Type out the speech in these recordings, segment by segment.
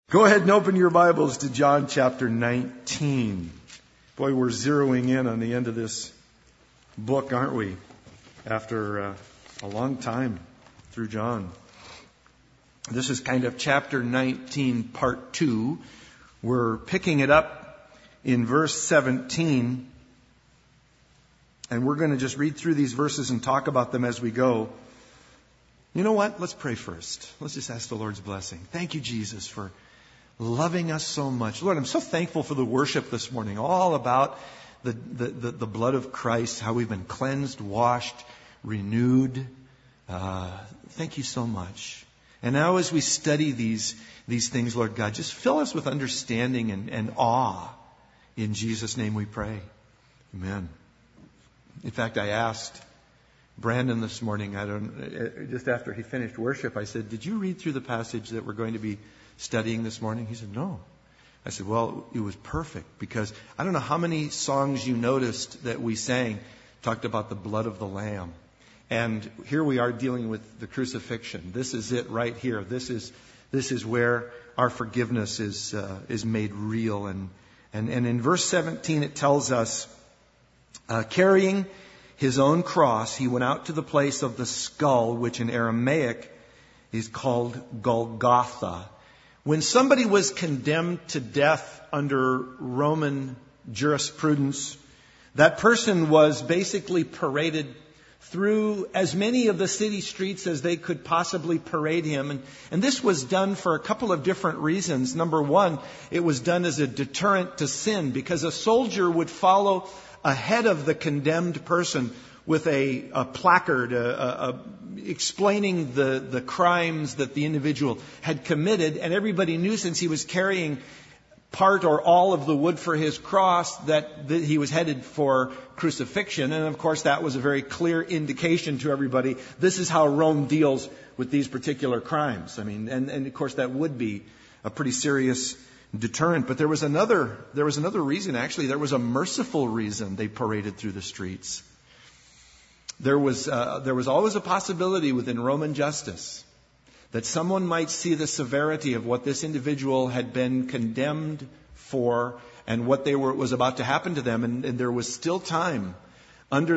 Go ahead and open your Bibles to John chapter 19. Boy, we're zeroing in on the end of this book, aren't we? After a long time through John. This is kind of chapter 19, part 2. We're picking it up in verse 17. And we're going to just read through these verses and talk about them as we go. You know what? Let's pray first. Let's just ask the Lord's blessing. Thank you, Jesus, for loving us so much. Lord, I'm so thankful for the worship this morning, all about the blood of Christ, how we've been cleansed, washed, renewed. Thank you so much. And now as we study these things, Lord God, just fill us with understanding and awe. In Jesus' name we pray. Amen. In fact, I asked Brandon this morning, just after he finished worship, I said, did you read through the passage that we're going to be studying this morning? He said, no. I said, well, it was perfect because I don't know how many songs you noticed that we sang talked about the blood of the Lamb. And here we are dealing with the crucifixion. This is it right here. This is where our forgiveness is made real. And in verse 17 it tells us, carrying his own cross, he went out to the place of the skull, which in Aramaic is called Golgotha. When somebody was condemned to death under Roman jurisprudence, that person was basically paraded through as many of the city streets as they could possibly parade him. And this was done for a couple of different reasons. Number one, it was done as a deterrent to sin, because a soldier would follow ahead of the condemned person with a placard explaining the crimes that the individual had committed. And everybody knew, since he was carrying part or all of the wood for his cross, that he was headed for crucifixion. And of course that was a very clear indication to everybody, this is how Rome deals with these particular crimes. I mean, and of course that would be a pretty serious deterrent. But there was another reason, actually. There was a merciful reason they paraded through the streets. There was always a possibility within Roman justice that someone might see the severity of what this individual had been condemned for and what was about to happen to them, and there was still time under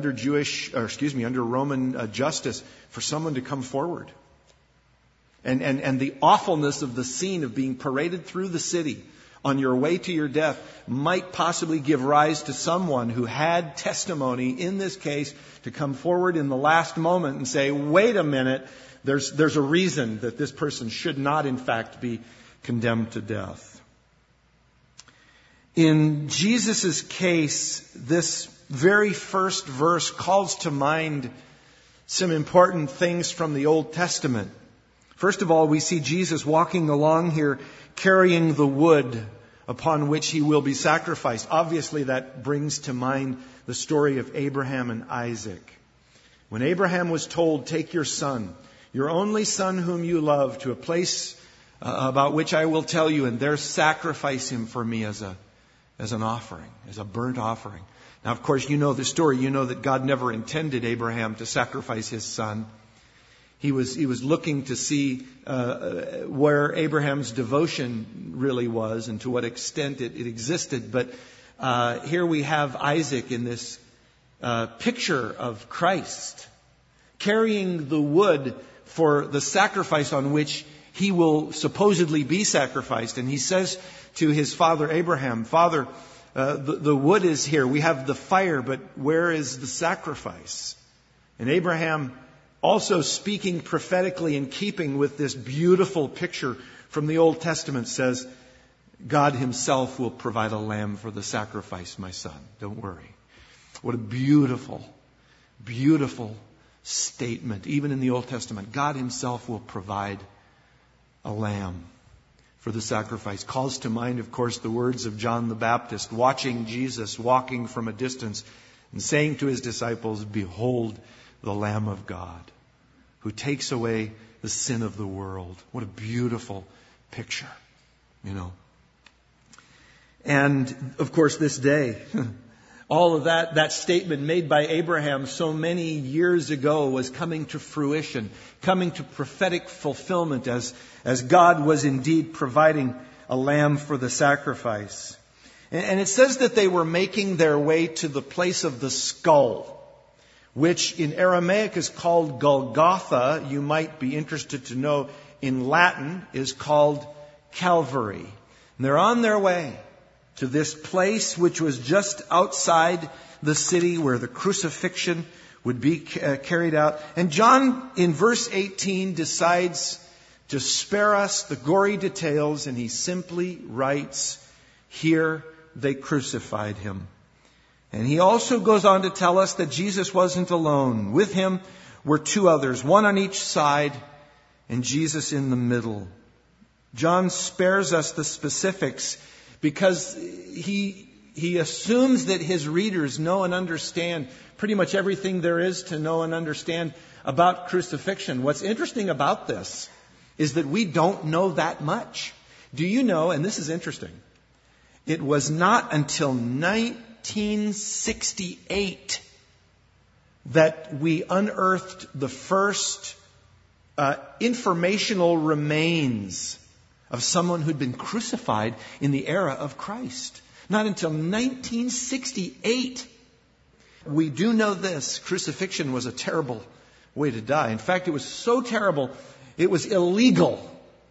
Roman justice for someone to come forward. And the awfulness of the scene of being paraded through the city on your way to your death might possibly give rise to someone who had testimony in this case to come forward in the last moment and say, wait a minute, there's a reason that this person should not in fact be condemned to death. In Jesus' case, this very first verse calls to mind some important things from the Old Testament. First of all, we see Jesus walking along here carrying the wood upon which he will be sacrificed. Obviously, that brings to mind the story of Abraham and Isaac. When Abraham was told, take your son, your only son whom you love, to a place about which I will tell you, and there sacrifice him for me as an offering, as a burnt offering. Now, of course, you know the story. You know that God never intended Abraham to sacrifice his son. He was looking to see where Abraham's devotion really was and to what extent it existed. But here we have Isaac in this picture of Christ carrying the wood for the sacrifice on which he will supposedly be sacrificed. And he says to his father Abraham, Father, the wood is here. We have the fire, but where is the sacrifice? And Abraham, also speaking prophetically in keeping with this beautiful picture from the Old Testament, says, God himself will provide a lamb for the sacrifice, my son. Don't worry. What a beautiful, beautiful statement. Even in the Old Testament, God himself will provide a lamb for the sacrifice. Calls to mind, of course, the words of John the Baptist, watching Jesus walking from a distance and saying to his disciples, behold, the Lamb of God, who takes away the sin of the world. What a beautiful picture, you know. And, of course, this day, all of that statement made by Abraham so many years ago was coming to fruition, coming to prophetic fulfillment as God was indeed providing a lamb for the sacrifice. And it says that they were making their way to the place of the skull, which in Aramaic is called Golgotha. You might be interested to know in Latin is called Calvary. And they're on their way to this place which was just outside the city where the crucifixion would be carried out. And John, in verse 18, decides to spare us the gory details, and he simply writes, "Here they crucified him." And he also goes on to tell us that Jesus wasn't alone. With him were two others, one on each side, and Jesus in the middle. John spares us the specifics because he assumes that his readers know and understand pretty much everything there is to know and understand about crucifixion. What's interesting about this is that we don't know that much. Do you know, and this is interesting, it was not until 1968 that we unearthed the first informational remains of someone who'd been crucified in the era of Christ. Not until 1968. We do know this. Crucifixion was a terrible way to die. In fact, it was so terrible, it was illegal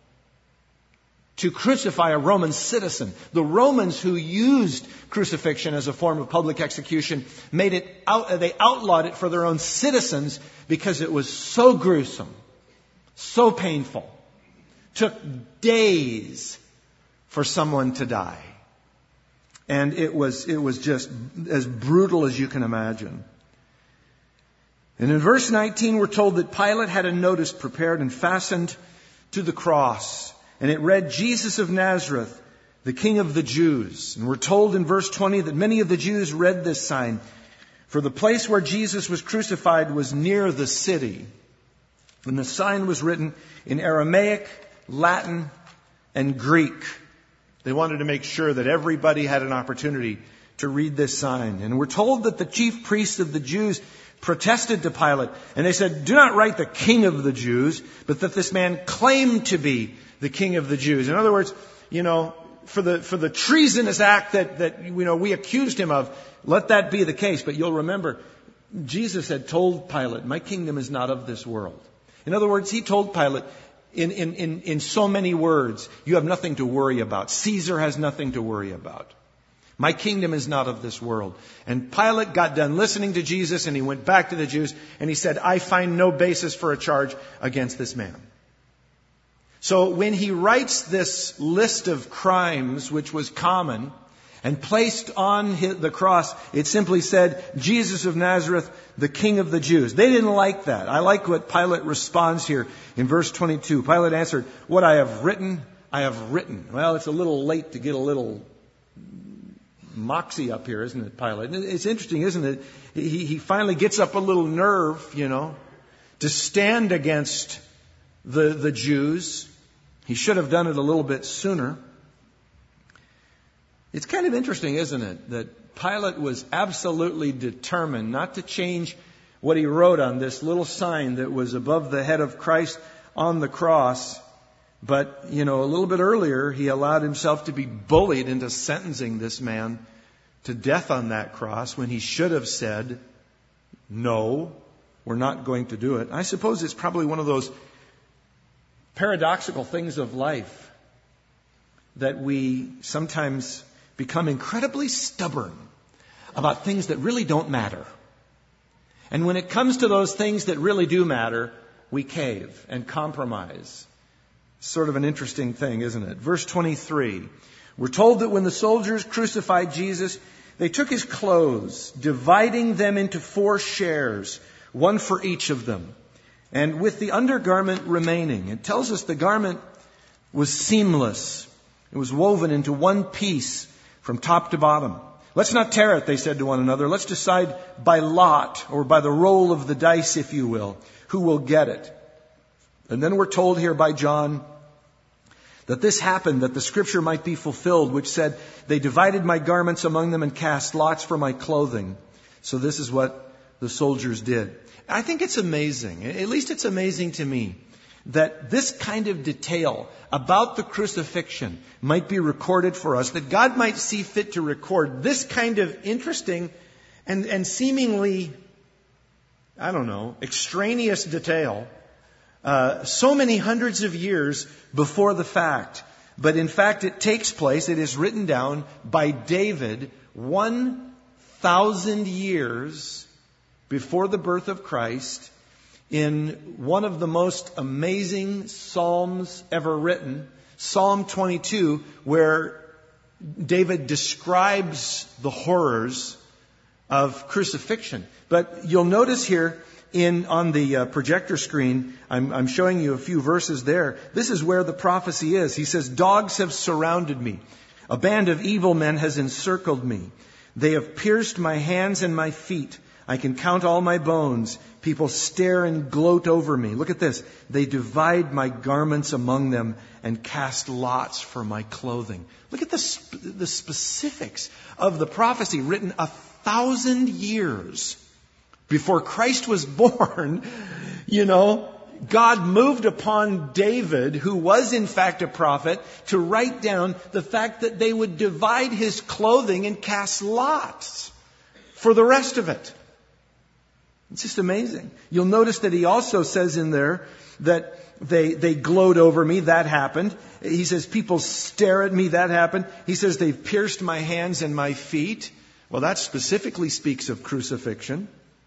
to crucify a Roman citizen. The Romans who used crucifixion as a form of public execution they outlawed it for their own citizens because it was so gruesome, so painful. Took days for someone to die. And it was just as brutal as you can imagine. And in verse 19 we're told that Pilate had a notice prepared and fastened to the cross. And it read, "Jesus of Nazareth, the King of the Jews." And we're told in verse 20 that many of the Jews read this sign, for the place where Jesus was crucified was near the city. And the sign was written in Aramaic, Latin, and Greek. They wanted to make sure that everybody had an opportunity to read this sign. And we're told that the chief priests of the Jews protested to Pilate, and they said, "Do not write the King of the Jews, but that this man claimed to be the King of the Jews." In other words, for the treasonous act that we accused him of, let that be the case. But you'll remember, Jesus had told Pilate, "My kingdom is not of this world." In other words, he told Pilate, in so many words, you have nothing to worry about. Caesar has nothing to worry about. My kingdom is not of this world. And Pilate got done listening to Jesus, and he went back to the Jews, and he said, "I find no basis for a charge against this man." So when he writes this list of crimes, which was common, and placed on the cross, it simply said, "Jesus of Nazareth, the King of the Jews." They didn't like that. I like what Pilate responds here in verse 22. Pilate answered, "What I have written, I have written." Well, it's a little late to get a little moxie up here, isn't it, Pilate? It's interesting, isn't it? He finally gets up a little nerve, to stand against the Jews. He should have done it a little bit sooner. It's kind of interesting, isn't it, that Pilate was absolutely determined not to change what he wrote on this little sign that was above the head of Christ on the cross. But, a little bit earlier, he allowed himself to be bullied into sentencing this man to death on that cross when he should have said, "No, we're not going to do it." I suppose it's probably one of those paradoxical things of life that we sometimes become incredibly stubborn about things that really don't matter. And when it comes to those things that really do matter, we cave and compromise. Sort of an interesting thing, isn't it? Verse 23. We're told that when the soldiers crucified Jesus, they took his clothes, dividing them into 4 shares, one for each of them, and with the undergarment remaining. It tells us the garment was seamless. It was woven into one piece from top to bottom. "Let's not tear it," they said to one another. "Let's decide by lot, or by the roll of the dice, if you will, who will get it." And then we're told here by John that this happened, that the scripture might be fulfilled, which said, they divided my garments among them and cast lots for my clothing. So this is what the soldiers did. I think it's amazing, at least it's amazing to me, that this kind of detail about the crucifixion might be recorded for us, that God might see fit to record this kind of interesting and seemingly, extraneous detail so many hundreds of years before the fact. But in fact, it takes place, it is written down by David 1,000 years before the birth of Christ, in one of the most amazing psalms ever written, Psalm 22, where David describes the horrors of crucifixion. But you'll notice here on the projector screen, I'm showing you a few verses there. This is where the prophecy is. He says, dogs have surrounded me. A band of evil men has encircled me. They have pierced my hands and my feet. I can count all my bones. People stare and gloat over me. Look at this. They divide my garments among them and cast lots for my clothing. Look at the specifics of the prophecy written 1,000 years before Christ was born. God moved upon David, who was in fact a prophet, to write down the fact that they would divide his clothing and cast lots for the rest of it. It's just amazing. You'll notice that he also says in there that they gloat over me. That happened. He says people stare at me. That happened. He says they've pierced my hands and my feet. Well, that specifically speaks of crucifixion.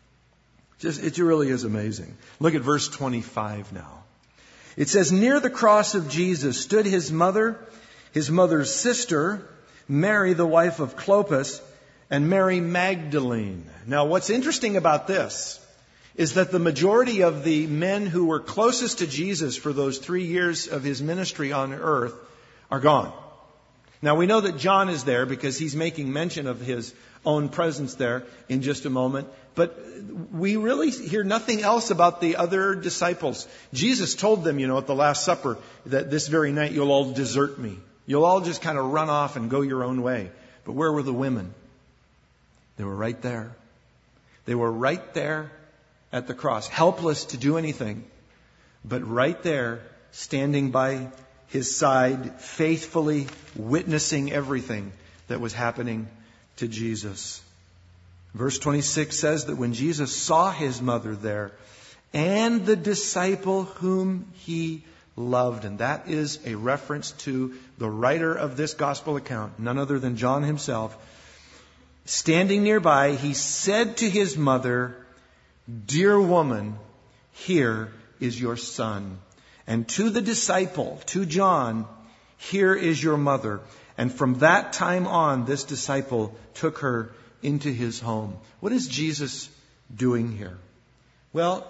It really is amazing. Look at verse 25 now. It says, near the cross of Jesus stood his mother, his mother's sister, Mary, the wife of Clopas, and Mary Magdalene. Now, what's interesting about this is that the majority of the men who were closest to Jesus for those 3 years of his ministry on earth are gone. Now, we know that John is there because he's making mention of his own presence there in just a moment. But we really hear nothing else about the other disciples. Jesus told them, at the Last Supper, that this very night you'll all desert me. You'll all just kind of run off and go your own way. But where were the women? They were right there. They were right there at the cross, helpless to do anything, but right there, standing by his side, faithfully witnessing everything that was happening to Jesus. Verse 26 says that when Jesus saw his mother there and the disciple whom he loved, and that is a reference to the writer of this gospel account, none other than John himself, standing nearby, he said to his mother, dear woman, here is your son. And to the disciple, to John, here is your mother. And from that time on, this disciple took her into his home. What is Jesus doing here? Well,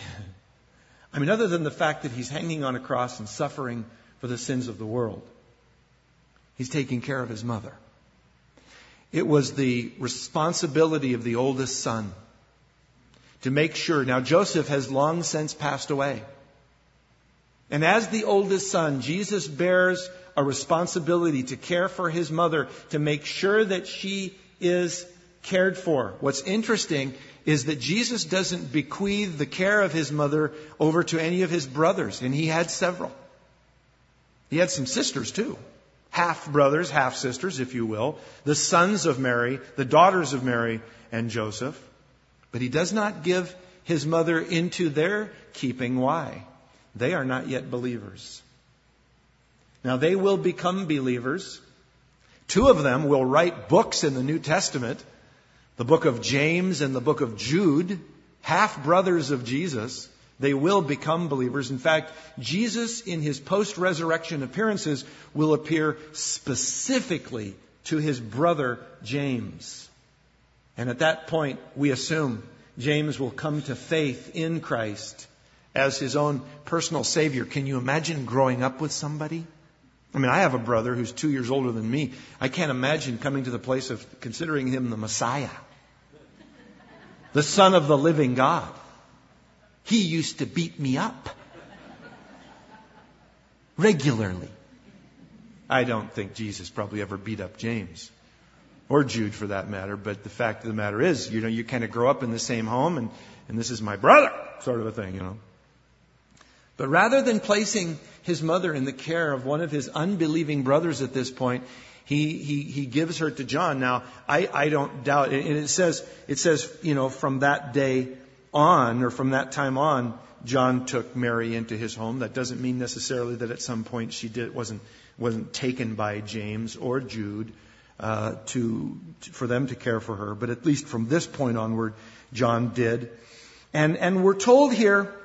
other than the fact that he's hanging on a cross and suffering for the sins of the world, he's taking care of his mother. It was the responsibility of the oldest son to make sure. Now, Joseph has long since passed away. And as the oldest son, Jesus bears a responsibility to care for his mother, to make sure that she is cared for. What's interesting is that Jesus doesn't bequeath the care of his mother over to any of his brothers, and he had several. He had some sisters too. Half brothers, half sisters, if you will. The sons of Mary, the daughters of Mary and Joseph. But he does not give his mother into their keeping. Why? They are not yet believers. Now they will become believers. 2 of them will write books in the New Testament. The book of James and the book of Jude. Half brothers of Jesus. They will become believers. In fact, Jesus in his post-resurrection appearances will appear specifically to his brother James. And at that point, we assume James will come to faith in Christ as his own personal Savior. Can you imagine growing up with somebody? I have a brother who's 2 years older than me. I can't imagine coming to the place of considering him the Messiah, the Son of the living God. He used to beat me up regularly. I don't think Jesus probably ever beat up James. Or Jude for that matter. But the fact of the matter is, you kind of grow up in the same home and this is my brother sort of a thing, But rather than placing his mother in the care of one of his unbelieving brothers at this point, he gives her to John. Now, I don't doubt, and it says, from that day on, or from that time on, John took Mary into his home. That doesn't mean necessarily that at some point she wasn't taken by James or Jude for them to care for her. But at least from this point onward, John did. And we're told here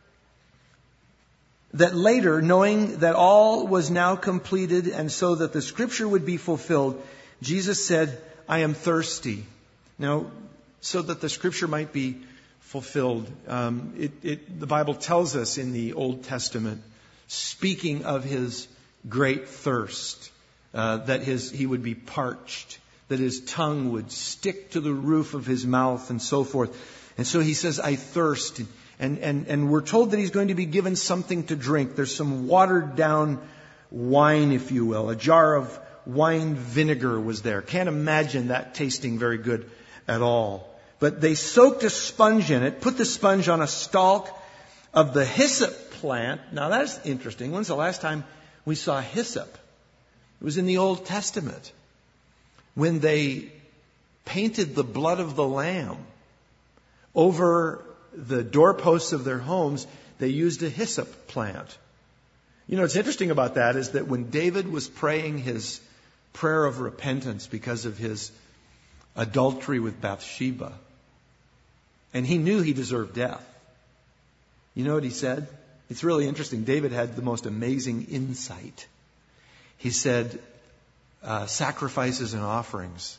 that later, knowing that all was now completed and so that the scripture would be fulfilled, Jesus said, I am thirsty. Now, so that the scripture might be fulfilled, the Bible tells us in the Old Testament, speaking of his great thirst, that he would be parched, that his tongue would stick to the roof of his mouth and so forth. And so he says, I thirst. And we're told that he's going to be given something to drink. There's some watered down wine, if you will. A jar of wine vinegar was there. Can't imagine that tasting very good at all. But they soaked a sponge in it, put the sponge on a stalk of the hyssop plant. Now that's interesting. When's the last time we saw hyssop? It was in the Old Testament. When they painted the blood of the lamb over the doorposts of their homes, they used a hyssop plant. What's interesting about that is that when David was praying his prayer of repentance because of his adultery with Bathsheba, and he knew he deserved death, you know what he said? It's really interesting. David had the most amazing insight. He said, sacrifices and offerings,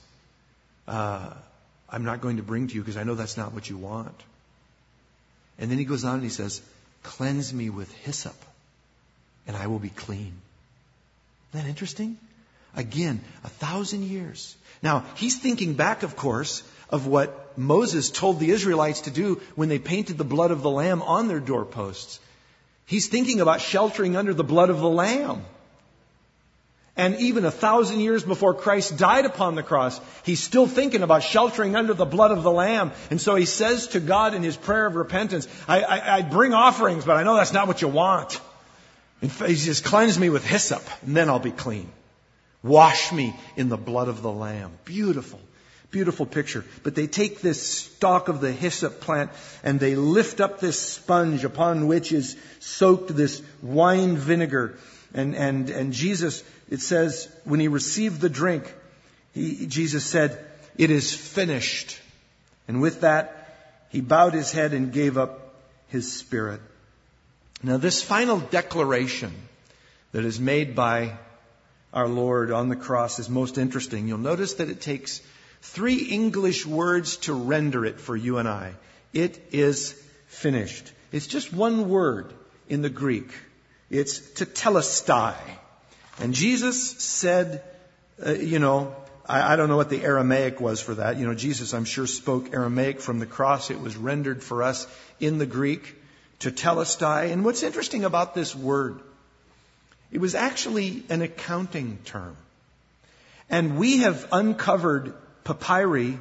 I'm not going to bring to you because I know that's not what you want. And then he goes on and he says, cleanse me with hyssop and I will be clean. Isn't that interesting? Again, 1,000 years. Now, he's thinking back, of course, of what Moses told the Israelites to do when they painted the blood of the lamb on their doorposts. He's thinking about sheltering under the blood of the lamb. And even 1,000 years before Christ died upon the cross, he's still thinking about sheltering under the blood of the Lamb. And so he says to God in his prayer of repentance, I bring offerings, but I know that's not what you want. And he says, cleanse me with hyssop, and then I'll be clean. Wash me in the blood of the Lamb. Beautiful, beautiful picture. But they take this stalk of the hyssop plant and they lift up this sponge upon which is soaked this wine vinegar. And Jesus, it says, when he received the drink, Jesus said, it is finished. And with that, he bowed his head and gave up his spirit. Now, this final declaration that is made by our Lord on the cross is most interesting. You'll notice that it takes 3 English words to render it for you and I. It is finished. It's just one word in the Greek. It's tetelestai. And Jesus said, I don't know what the Aramaic was for that. Jesus, I'm sure, spoke Aramaic from the cross. It was rendered for us in the Greek, tetelestai. And what's interesting about this word, it was actually an accounting term. And we have uncovered papyri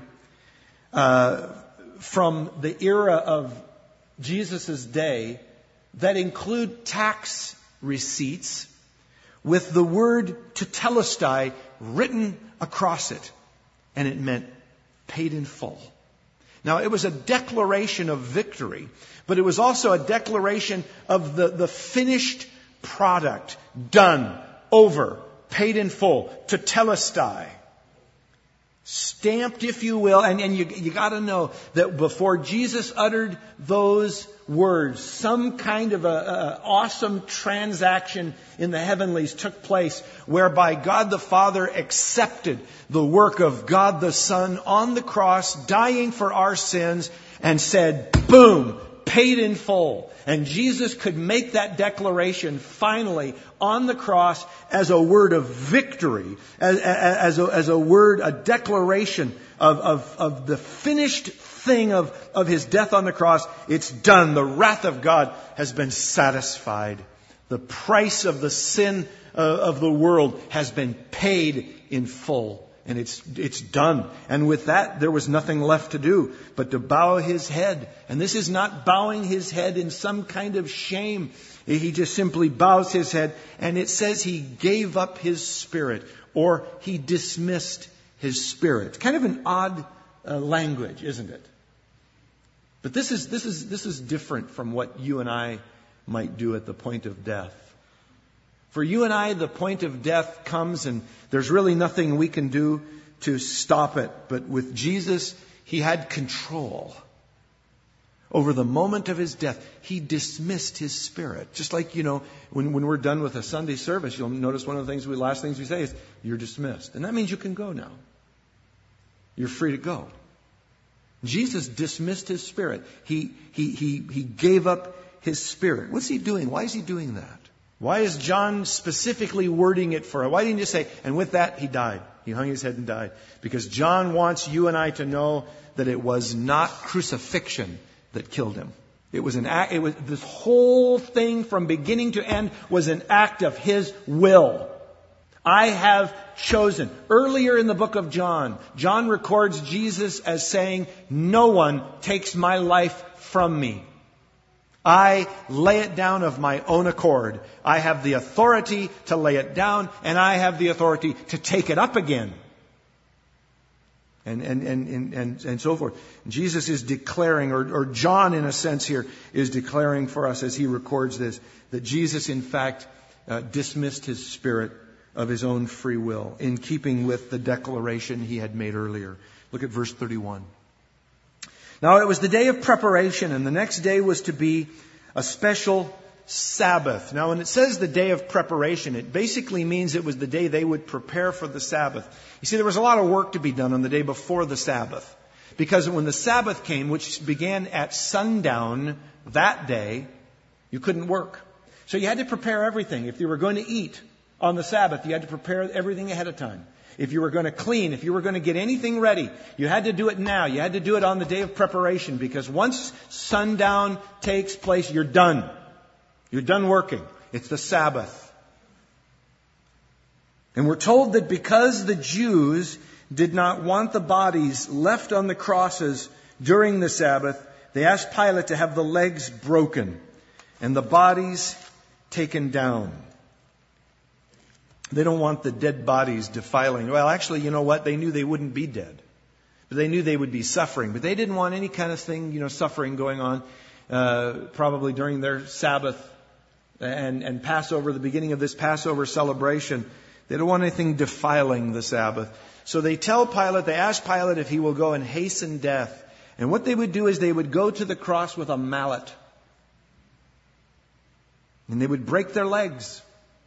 from the era of Jesus' day that include tax receipts with the word tetelestai written across it. And it meant paid in full. Now, it was a declaration of victory, but it was also a declaration of the finished product. Done, over, paid in full, tetelestai. Stamped, if you will, and you got to know that before Jesus uttered those words, some kind of a awesome transaction in the heavenlies took place, whereby God the Father accepted the work of God the Son on the cross, dying for our sins, and said, boom, paid in full. And Jesus could make that declaration finally on the cross as a word of victory, as a word, a declaration of the finished thing of his death on the cross. It's done. The wrath of God has been satisfied. The price of the sin of the world has been paid in full. And it's done. And with that, there was nothing left to do but to bow his head. And this is not bowing his head in some kind of shame. He just simply bows his head. And it says he gave up his spirit, or he dismissed his spirit. Kind of an odd language, isn't it? But this is different from what you and I might do at the point of death. For you and I, the point of death comes and there's really nothing we can do to stop it. But with Jesus, he had control over the moment of his death. He dismissed his spirit. Just like, when we're done with a Sunday service, you'll notice one of the last things we say is, you're dismissed. And that means you can go now. You're free to go. Jesus dismissed his spirit. He gave up his spirit. What's he doing? Why is he doing that? Why is John specifically wording it for us? Why didn't he just say, and with that he died? He hung his head and died. Because John wants you and I to know that it was not crucifixion that killed him. It was an act. It was this whole thing from beginning to end was an act of his will. I have chosen. Earlier in the book of John, John records Jesus as saying, no one takes my life from me. I lay it down of my own accord. I have the authority to lay it down, and I have the authority to take it up again. And so forth. Jesus is declaring, or John in a sense here, is declaring for us as he records this, that Jesus in fact dismissed his spirit of his own free will, in keeping with the declaration he had made earlier. Look at verse 31. Now it was the day of preparation, and the next day was to be a special Sabbath. Now when it says the day of preparation, it basically means it was the day they would prepare for the Sabbath. You see, there was a lot of work to be done on the day before the Sabbath. Because when the Sabbath came, which began at sundown that day, you couldn't work. So you had to prepare everything. If you were going to eat on the Sabbath, you had to prepare everything ahead of time. If you were going to clean, if you were going to get anything ready, you had to do it now. You had to do it on the day of preparation, because once sundown takes place, you're done. You're done working. It's the Sabbath. And we're told that because the Jews did not want the bodies left on the crosses during the Sabbath, they asked Pilate to have the legs broken and the bodies taken down. They don't want the dead bodies defiling. Well, actually, you know what? They knew they wouldn't be dead. But they knew they would be suffering. But they didn't want any kind of thing, suffering going on, probably during their Sabbath and Passover, the beginning of this Passover celebration. They don't want anything defiling the Sabbath. So they ask Pilate if he will go and hasten death. And what they would do is they would go to the cross with a mallet. And they would break their legs.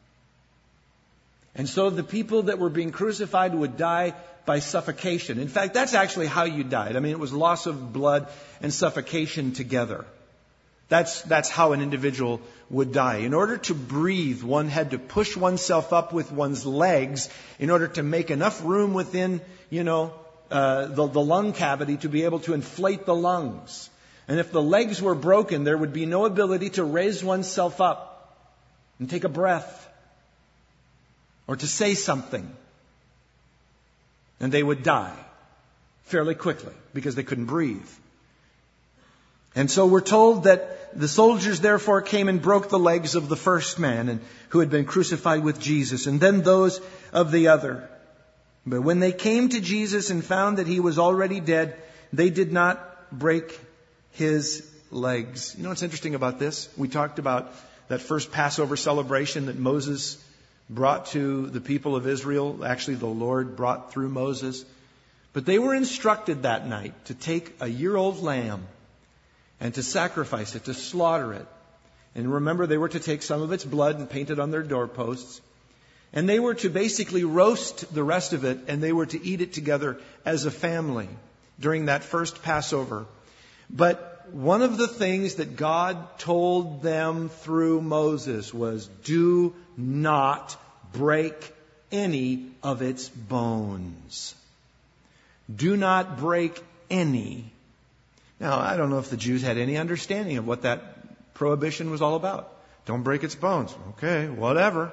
And so the people that were being crucified would die by suffocation. In fact, that's actually how you died. It was loss of blood and suffocation together. That's how an individual would die. In order to breathe, one had to push oneself up with one's legs in order to make enough room within, the lung cavity to be able to inflate the lungs. And if the legs were broken, there would be no ability to raise oneself up and take a breath, or to say something. And they would die fairly quickly because they couldn't breathe. And so we're told that the soldiers therefore came and broke the legs of the first man who had been crucified with Jesus, and then those of the other. But when they came to Jesus and found that he was already dead, they did not break his legs. You know what's interesting about this? We talked about that first Passover celebration that Moses brought to the people of Israel. Actually, the Lord brought through Moses. But they were instructed that night to take a year-old lamb and to sacrifice it, to slaughter it. And remember, they were to take some of its blood and paint it on their doorposts. And they were to basically roast the rest of it, and they were to eat it together as a family during that first Passover. But one of the things that God told them through Moses was, do not break any of its bones. Do not break any. Now, I don't know if the Jews had any understanding of what that prohibition was all about. Don't break its bones. Okay, whatever.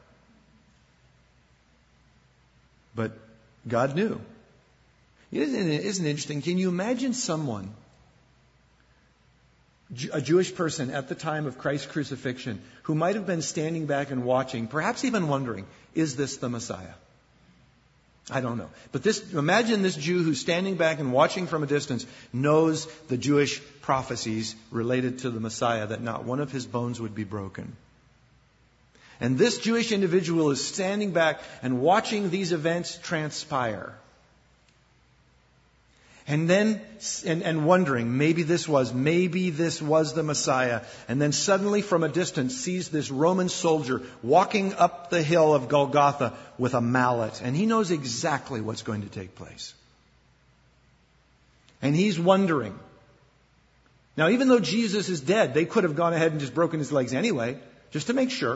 But God knew. Isn't it interesting? Can you imagine someone, a Jewish person at the time of Christ's crucifixion, who might have been standing back and watching, perhaps even wondering, is this the Messiah? I don't know. But imagine this Jew who's standing back and watching from a distance knows the Jewish prophecies related to the Messiah, that not one of his bones would be broken. And this Jewish individual is standing back and watching these events transpire. And then, and wondering, maybe this was the Messiah. And then suddenly from a distance sees this Roman soldier walking up the hill of Golgotha with a mallet. And he knows exactly what's going to take place. And he's wondering. Now, even though Jesus is dead, they could have gone ahead and just broken his legs anyway, just to make sure.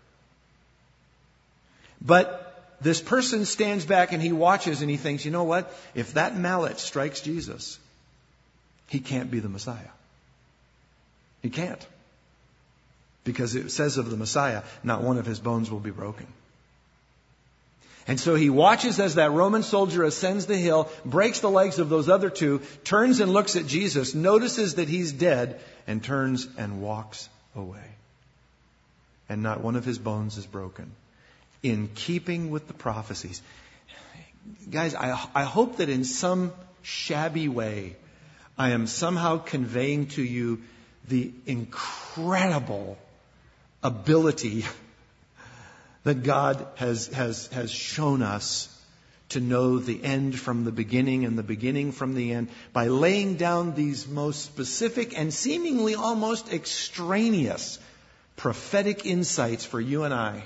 But this person stands back and he watches and he thinks, you know what? If that mallet strikes Jesus, he can't be the Messiah. He can't. Because it says of the Messiah, not one of his bones will be broken. And so he watches as that Roman soldier ascends the hill, breaks the legs of those other two, turns and looks at Jesus, notices that he's dead, and turns and walks away. And not one of his bones is broken. In keeping with the prophecies. Guys, I hope that in some shabby way, I am somehow conveying to you the incredible ability that God has shown us to know the end from the beginning and the beginning from the end by laying down these most specific and seemingly almost extraneous prophetic insights for you and I.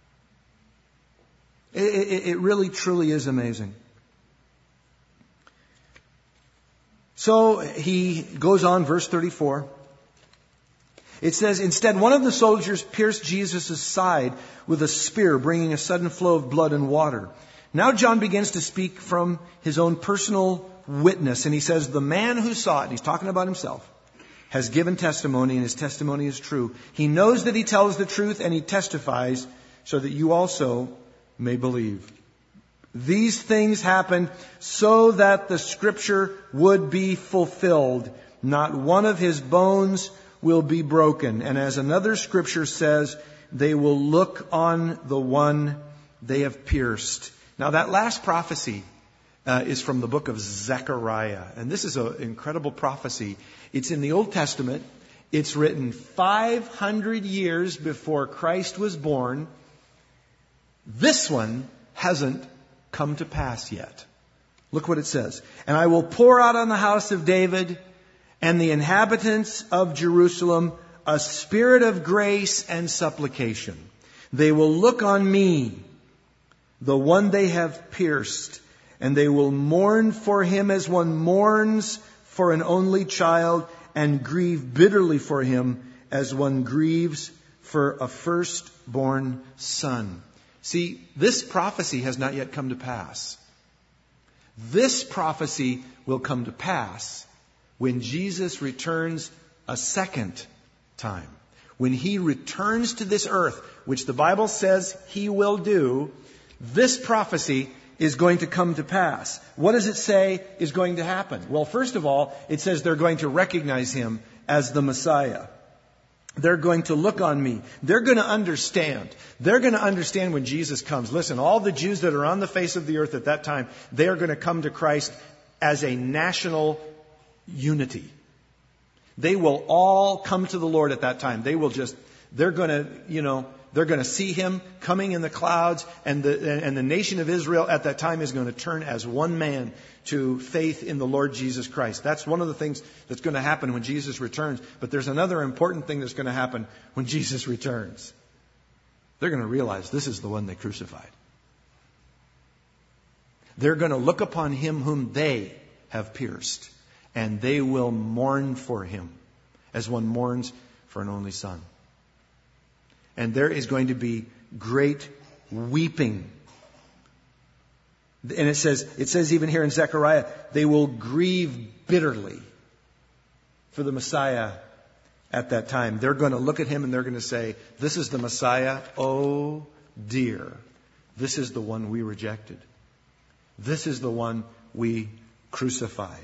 It really, truly is amazing. So he goes on, verse 34. It says, instead, one of the soldiers pierced Jesus' side with a spear, bringing a sudden flow of blood and water. Now John begins to speak from his own personal witness, and he says, the man who saw it, and he's talking about himself, has given testimony, and his testimony is true. He knows that he tells the truth, and he testifies so that you also may believe. These things happened so that the scripture would be fulfilled. Not one of his bones will be broken. And as another scripture says, they will look on the one they have pierced. Now that last prophecy is from the book of Zechariah. And this is an incredible prophecy. It's in the Old Testament. It's written 500 years before Christ was born. This one hasn't come to pass yet. Look what it says. And I will pour out on the house of David and the inhabitants of Jerusalem a spirit of grace and supplication. They will look on me, the one they have pierced, and they will mourn for him as one mourns for an only child, and grieve bitterly for him as one grieves for a firstborn son. See, this prophecy has not yet come to pass. This prophecy will come to pass when Jesus returns a second time. When he returns to this earth, which the Bible says he will do, this prophecy is going to come to pass. What does it say is going to happen? Well, first of all, it says they're going to recognize him as the Messiah. They're going to look on me. They're going to understand. They're going to understand when Jesus comes. Listen, all the Jews that are on the face of the earth at that time, they are going to come to Christ as a national unity. They will all come to the Lord at that time. They're going to see him coming in the clouds, and the nation of Israel at that time is going to turn as one man to faith in the Lord Jesus Christ. That's one of the things that's going to happen when Jesus returns. But there's another important thing that's going to happen when Jesus returns. They're going to realize this is the one they crucified. They're going to look upon him whom they have pierced, and they will mourn for him as one mourns for an only son. And there is going to be great weeping. And it says even here in Zechariah, they will grieve bitterly for the Messiah at that time. They're going to look at him and they're going to say, this is the Messiah. Oh dear. This is the one we rejected. This is the one we crucified.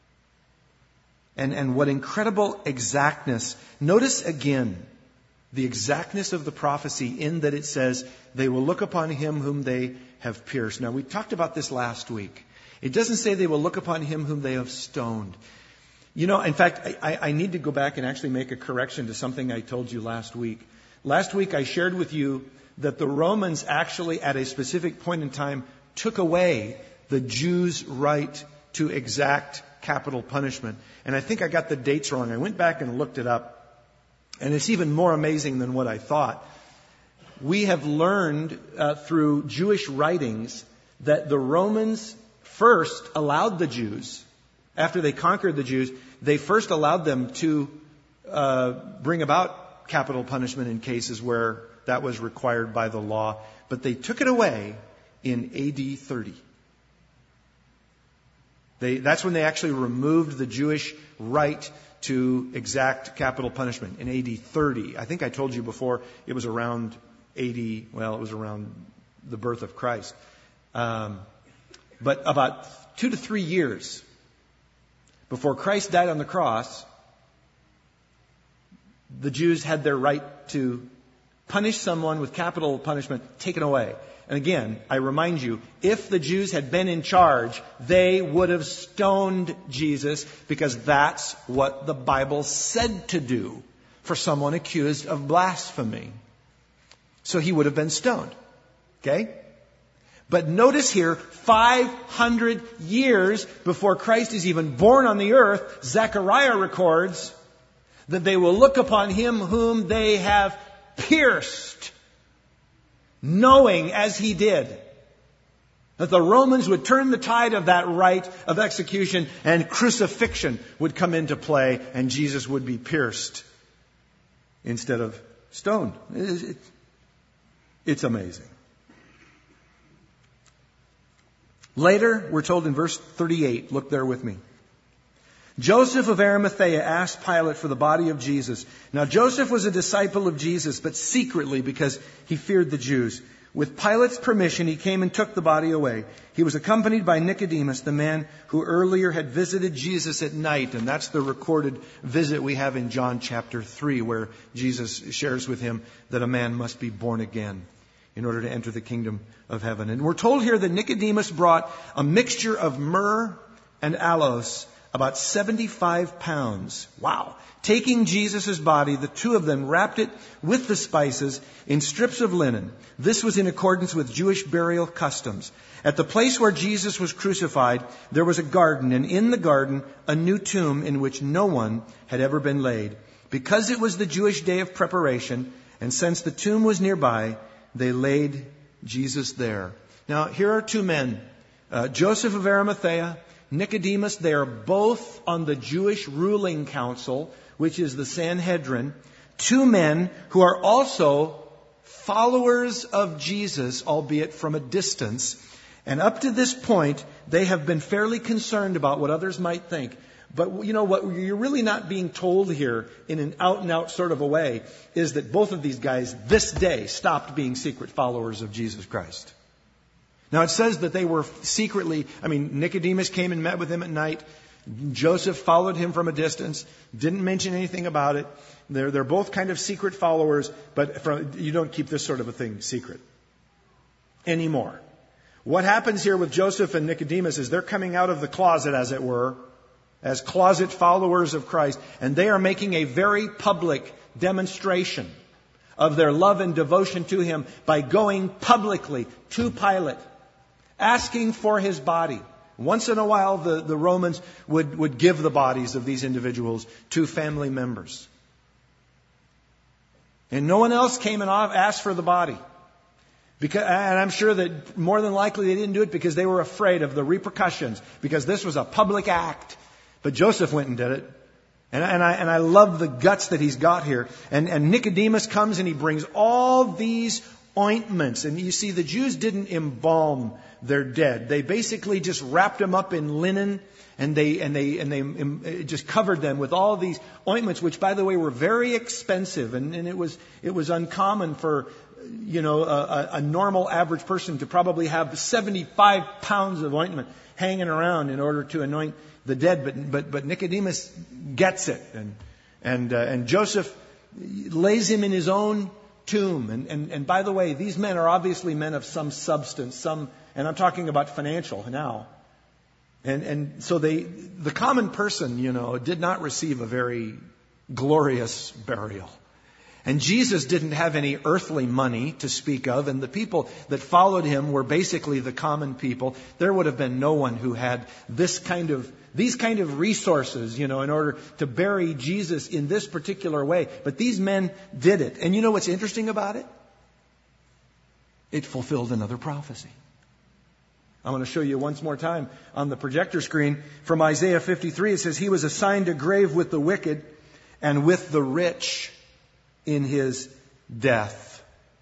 And what incredible exactness. Notice again the exactness of the prophecy in that it says, they will look upon him whom they have pierced. Now, we talked about this last week. It doesn't say they will look upon him whom they have stoned. You know, in fact, I need to go back and actually make a correction to something I told you last week. Last week I shared with you that the Romans actually at a specific point in time took away the Jews' right to exact capital punishment. And I think I got the dates wrong. I went back and looked it up. And it's even more amazing than what I thought. We have learned through Jewish writings that the Romans first allowed the Jews, after they conquered the Jews, they first allowed them to bring about capital punishment in cases where that was required by the law. But they took it away in AD 30. That's when they actually removed the Jewish right to exact capital punishment in AD 30. I think I told you before it was around it was around the birth of Christ. But about 2 to 3 years before Christ died on the cross, the Jews had their right to punish someone with capital punishment taken away. And again, I remind you, if the Jews had been in charge, they would have stoned Jesus because that's what the Bible said to do for someone accused of blasphemy. So he would have been stoned. Okay? But notice here, 500 years before Christ is even born on the earth, Zechariah records that they will look upon him whom they have pierced, knowing as he did that the Romans would turn the tide of that right of execution and crucifixion would come into play and Jesus would be pierced instead of stoned. It's amazing. Later, we're told in verse 38, look there with me. Joseph of Arimathea asked Pilate for the body of Jesus. Now Joseph was a disciple of Jesus, but secretly because he feared the Jews. With Pilate's permission, he came and took the body away. He was accompanied by Nicodemus, the man who earlier had visited Jesus at night. And that's the recorded visit we have in John chapter 3, where Jesus shares with him that a man must be born again in order to enter the kingdom of heaven. And we're told here that Nicodemus brought a mixture of myrrh and aloes, about 75 pounds. Wow. Taking Jesus' body, the two of them wrapped it with the spices in strips of linen. This was in accordance with Jewish burial customs. At the place where Jesus was crucified, there was a garden, and in the garden, a new tomb in which no one had ever been laid. Because it was the Jewish day of preparation, and since the tomb was nearby, they laid Jesus there. Now, here are two men, Joseph of Arimathea, Nicodemus. They are both on the Jewish ruling council, which is the Sanhedrin. Two men who are also followers of Jesus, albeit from a distance. And up to this point, they have been fairly concerned about what others might think. But you know what you're really not being told here in an out-and-out sort of a way is that both of these guys this day stopped being secret followers of Jesus Christ. Now it says that they were secretly, Nicodemus came and met with him at night. Joseph followed him from a distance, didn't mention anything about it. They're both kind of secret followers, but you don't keep this sort of a thing secret anymore. What happens here with Joseph and Nicodemus is they're coming out of the closet, as it were, as closet followers of Christ, and they are making a very public demonstration of their love and devotion to him by going publicly to Pilate, asking for his body. Once in a while, the Romans would give the bodies of these individuals to family members. And no one else came and asked for the body. And I'm sure that more than likely they didn't do it because they were afraid of the repercussions, because this was a public act. But Joseph went and did it. And I love the guts that he's got here. And Nicodemus comes and he brings all these ointments. And you see, the Jews didn't embalm their dead. They basically just wrapped them up in linen, and they just covered them with all these ointments, which, by the way, were very expensive. And it was uncommon for, a normal average person to probably have 75 pounds of ointment hanging around in order to anoint the dead. But Nicodemus gets it, and Joseph lays him in his own tomb. And by the way, these men are obviously men of some substance, and I'm talking about financial now. And so the common person, did not receive a very glorious burial. And Jesus didn't have any earthly money to speak of, and the people that followed him were basically the common people. There would have been no one who had these kind of resources, in order to bury Jesus in this particular way. But these men did it. And you know what's interesting about it? It fulfilled another prophecy. I want to show you once more time on the projector screen from Isaiah 53. It says, "He was assigned a grave with the wicked and with the rich in his death."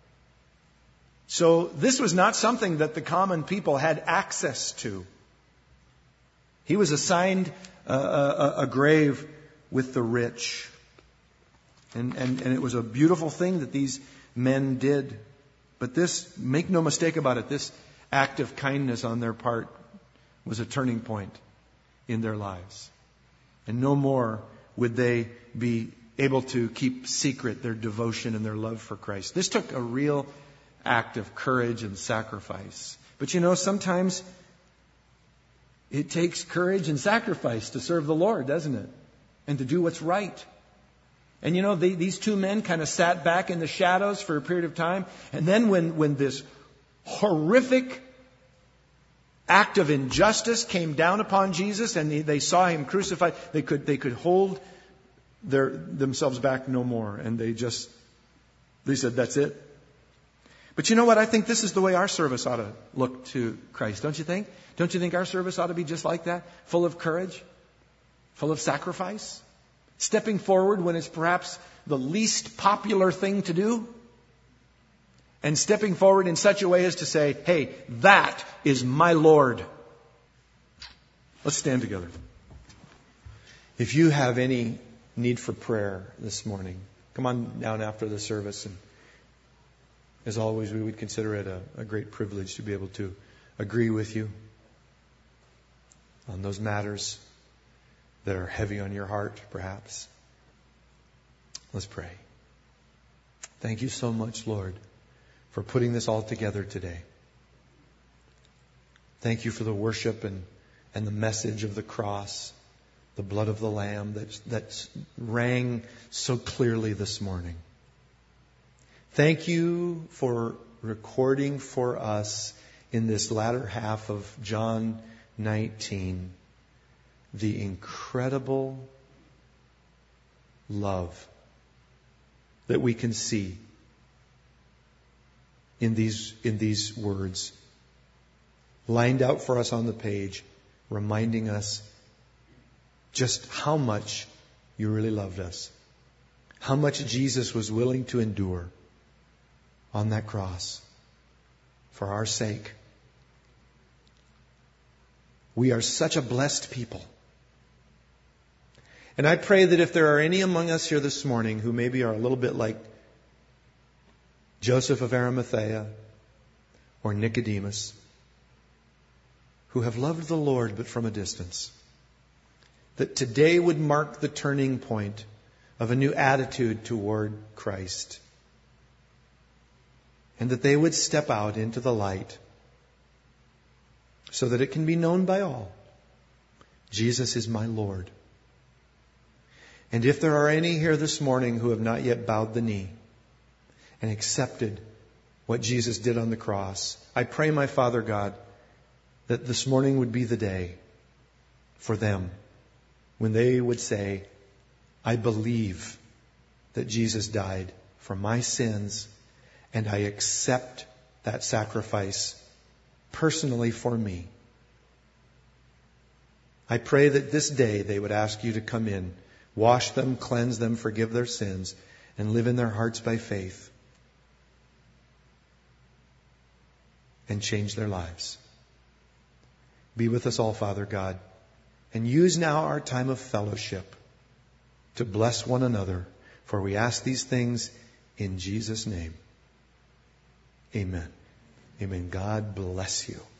So this was not something that the common people had access to. He was assigned a grave with the rich. And it was a beautiful thing that these men did. But this, make no mistake about it, this act of kindness on their part was a turning point in their lives. And no more would they be able to keep secret their devotion and their love for Christ. This took a real act of courage and sacrifice. But sometimes it takes courage and sacrifice to serve the Lord, doesn't it? And to do what's right. And these two men kind of sat back in the shadows for a period of time. And then when this horrific act of injustice came down upon Jesus and they saw him crucified, they could hold themselves back no more. And they said, that's it. But you know what? I think this is the way our service ought to look to Christ. Don't you think? Don't you think our service ought to be just like that? Full of courage? Full of sacrifice? Stepping forward when it's perhaps the least popular thing to do? And stepping forward in such a way as to say, hey, that is my Lord. Let's stand together. If you have any need for prayer this morning, come on down after the service. And as always, we would consider it a great privilege to be able to agree with you on those matters that are heavy on your heart, perhaps. Let's pray. Thank you so much, Lord, for putting this all together today. Thank you for the worship and the message of the cross, the blood of the Lamb that rang so clearly this morning. Thank you for recording for us in this latter half of John 19 the incredible love that we can see in these words lined out for us on the page, reminding us just how much you really loved us, how much Jesus was willing to endure on that cross for our sake. We are such a blessed people. And I pray that if there are any among us here this morning who maybe are a little bit like Joseph of Arimathea or Nicodemus, who have loved the Lord but from a distance, that today would mark the turning point of a new attitude toward Christ, and that they would step out into the light so that it can be known by all. Jesus is my Lord. And if there are any here this morning who have not yet bowed the knee and accepted what Jesus did on the cross, I pray, my Father God, that this morning would be the day for them when they would say, I believe that Jesus died for my sins, and I accept that sacrifice personally for me. I pray that this day they would ask you to come in, wash them, cleanse them, forgive their sins, and live in their hearts by faith. and change their lives. Be with us all, Father God, and use now our time of fellowship to bless one another, for we ask these things in Jesus' name. Amen. Amen. God bless you.